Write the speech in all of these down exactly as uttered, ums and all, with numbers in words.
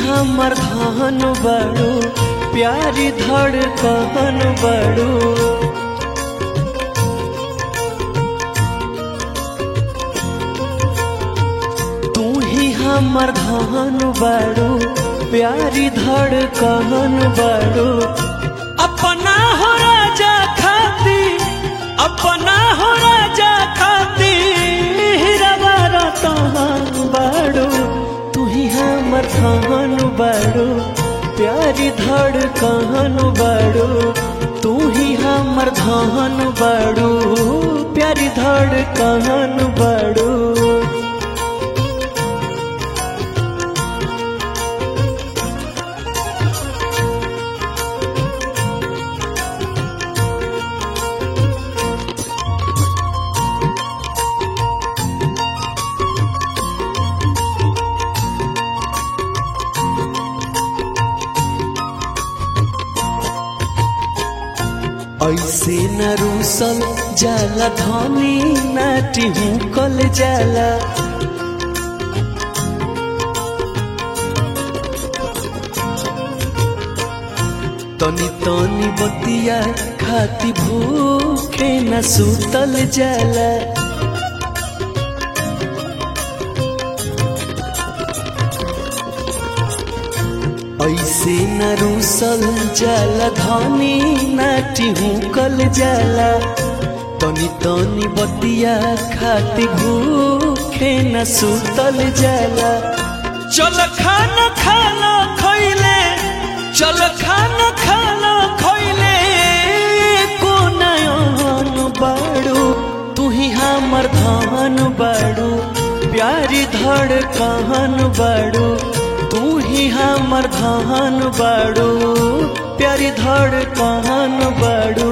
हमर धन बड़ू, प्यारी धड़कन बड़ू। तू ही हमर धन बड़ू, प्यारी धड़कन बड़ू। अपना हो राजा खाती, अपना हो राजा खाती हीरावा रतन बड़ू। तू ही हमर धन बड़ू, प्यारी धड़कन बड़ू। तू ही हमर धन बड़ू, प्यारी धड़कन बड़ू। ऐसे न रूसल जाला धनी नाटी हुकल जाला। तनी तनी बतिया खाती भूखे न सुतल जाला। ऐसे न रूसल जाला धनी नाटी हुकल जाला। तनी तनी बतिया खाती भूखे न सुतल जाला। चल खाना खाना खइले, चल खाना खाना खइले को नयन बड़ू। तू ही हमर धन बड़ू, प्यारी धड़कन बड़ू। तू ही हमर धन बड़ू, प्यारी धड़कन बड़ू।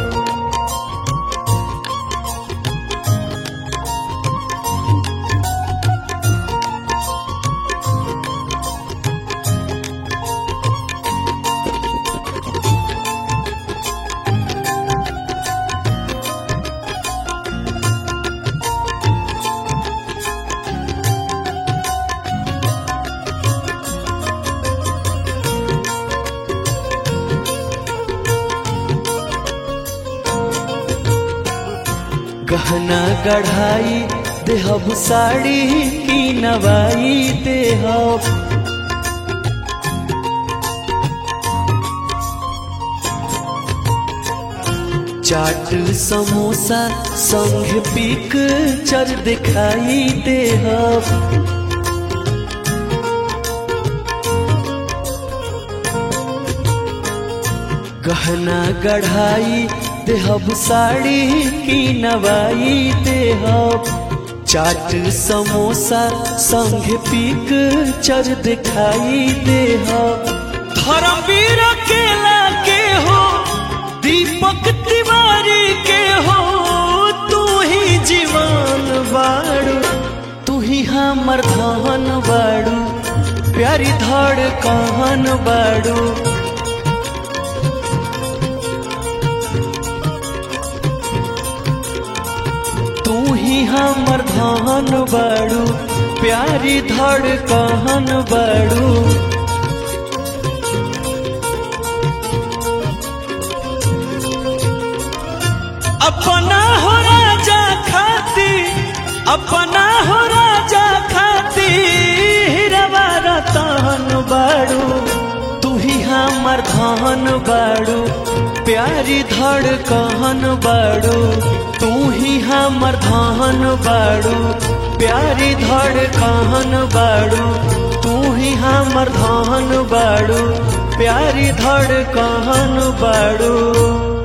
गहना गढ़ाई देहब, साड़ी की नवाई देहब। चाट समोसा संग पिक्चर दिखाई देहब। गहना गढ़ाई देहब, साड़ी की नवाई देहब। चाट समोसा संग पिक्चर दिखाई देहब। धर्मवीर केला के हो, दीपक तिवारी के हो। तू ही जीवन बाड़ू, तू ही हमर धन बाड़ू, प्यारी धड़कन बाड़ू। तू ही हमर धन बड़ू, प्यारी धड़कन बड़ू। अपना हो राजा खाती, अपना हो राजा खाती हीरावा रतन बड़ू। तू ही हमर धन बड़ू, प्यारी धड़कन बड़ू। तू ही हमर धन बड़ू, प्यारी धड़कन बड़ू। तू ही हमर धन बड़ू, प्यारी धड़कन बड़ू।